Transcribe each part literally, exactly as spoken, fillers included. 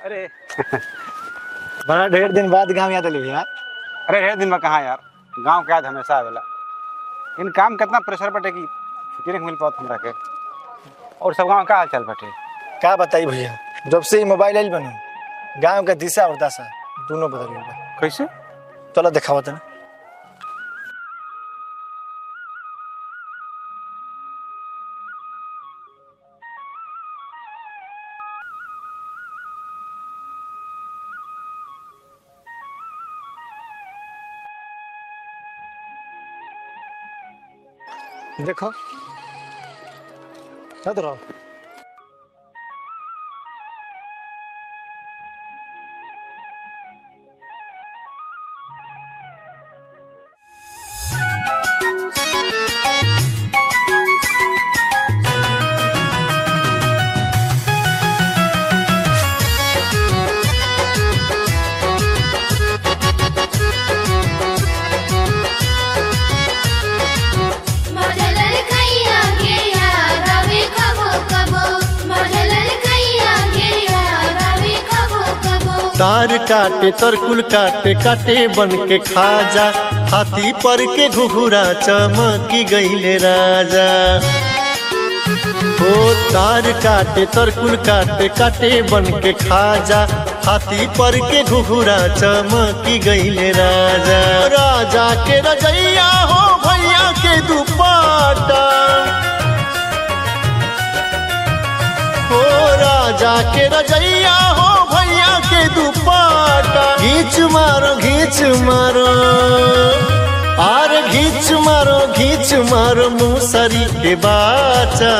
अरे बड़ा ढेर दिन बाद गाँव याद आली भैया। अरे ढेर दिन में कहाँ यार, गांव के याद हमेशा आवेला। इन काम कितना प्रेशर बटे कि छुट्टी नहीं मिल पात हमरा के। और सब गांव का हाल चाल बटे? क्या बताई भैया, जब से मोबाइल आइल बनू गाँव का दिशा और दशा दोनों बदल गया। कैसे? चलो दिखावा तना। देखो याद रहो। तार काटे तरकुल काटे काटे बन के खाजा, हाथी पर के घुघुरा चमकी गईले राजा। ओ तार काटे तरकुल काटे काटे बन के खाजा, हाथी पर के घुघुरा चमकी गईले राजा। राजा के रजैया हो भैया के दुपट्टा, ओ राजा के रजैया हो भैया के दुपट्टा। घींच मारो घींच मारो आर घींच मारो घींच मारो मूसरी के बाचा।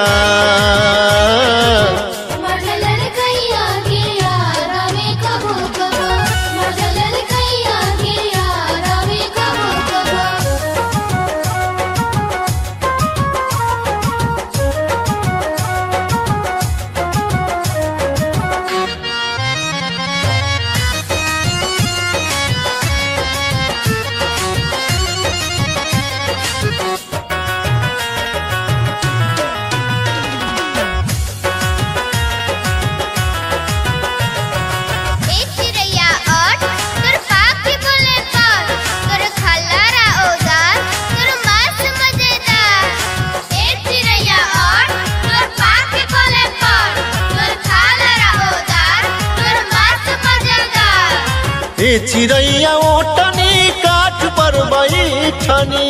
ए चिड़ैया ओटनी काठ पर बैठनी,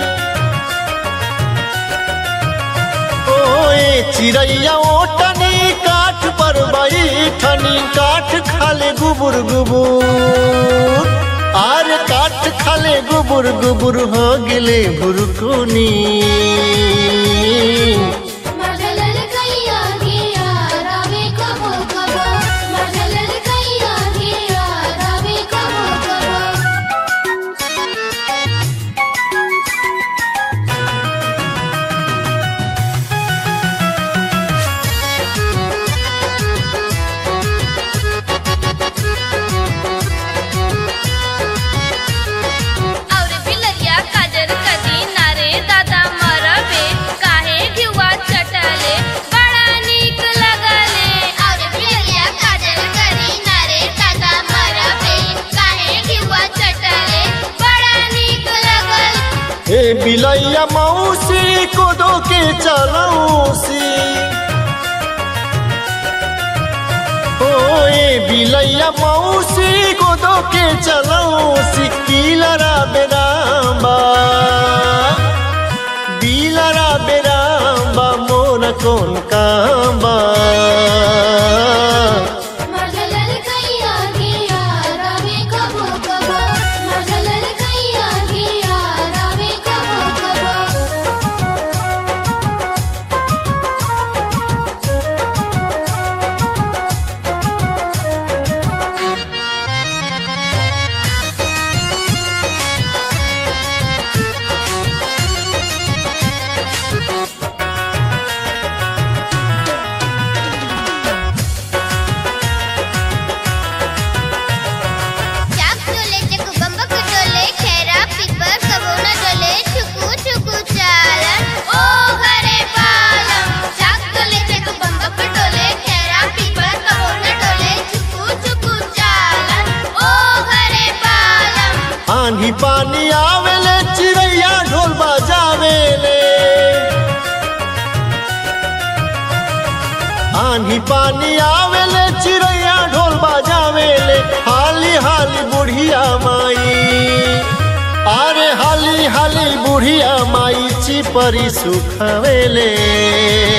ओ ए चिड़ैया ओटनी काठ पर बैठनी। काठ खाले गुबुर गुबुर आर काठ खाले गुबुर गुबुर हो गेले भुरकुनी। ए बिलैया मौसी कोदो के चलौसी, ओ ए बिलैया मौसी कोदो के चलौसी। बिलरा बेराम्बा बिलरा बेराम्बा मोर कौन काम्बा। पानी आवेले चिड़ैया ढोल बजावेले हाली हाली बुढ़िया माई अरे हाली हाली बुढ़िया माई चिपरी सुखावेले।